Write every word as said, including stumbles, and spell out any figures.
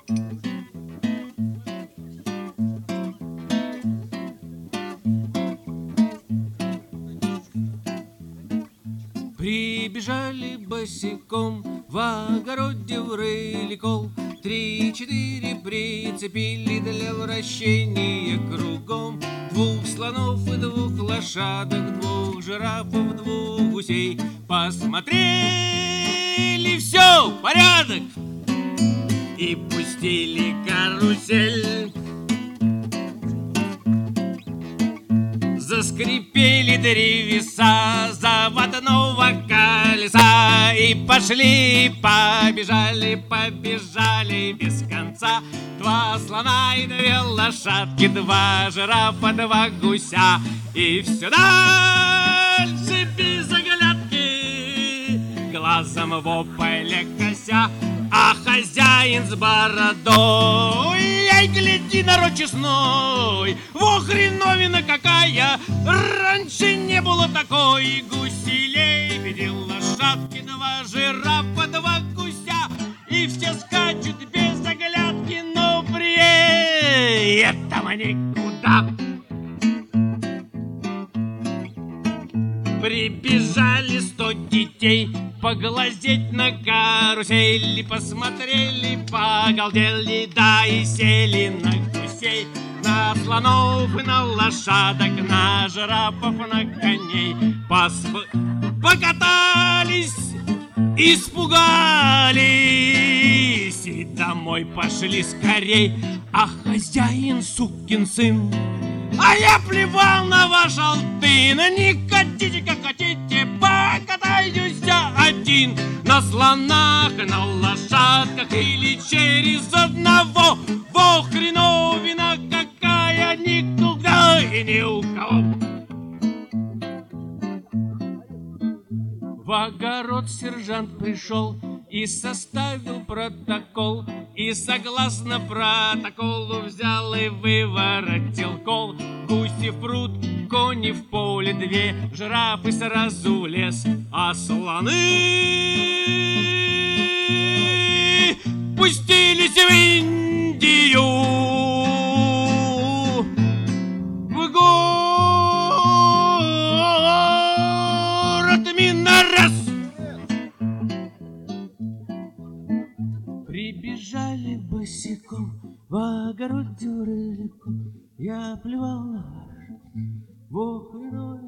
Прибежали босиком, в огороде врыли кол, три-четыре прицепили для вращения кругом. Двух слонов и двух лошадок, двух жирафов, двух гусей. Посмотрели, все, порядок, и пустили карусель. Заскрипели древеса заводного колеса, и пошли, побежали, побежали без конца. Два слона и две лошадки, два жирафа, два гуся. И все дальше без оглядки, глазом в поле кося. А хозяин с бородой, ай, гляди, народ честной, во хреновина какая, раньше не было такой. Гуси, лебеди, лошадки, два жирафа, два гуся, и все скачут без оглядки, но при этом никуда. Прибежали сто детей поглазеть на карусели, посмотрели, погалдели, да и сели на гусей, на слонов и на лошадок, на жирафов, на коней. Посп... Покатались, испугались и домой пошли скорей. А хозяин, сукин сын, а я плевал на ваш алтын. Не хотите, как хотите, покатаюсь я один на слонах, на лошадках или через одного. Во хреновина какая, никуда и ни у кого. В огород сержант пришел и составил протокол, и согласно протоколу взял и выворотил кол. Гуси в пруд, кони в поле две, жирафы сразу в лес, а слоны пустились в Индию, в город Минорес. Прибежали босиком, в огороде рыликом, я плевал на ваш, во хреновина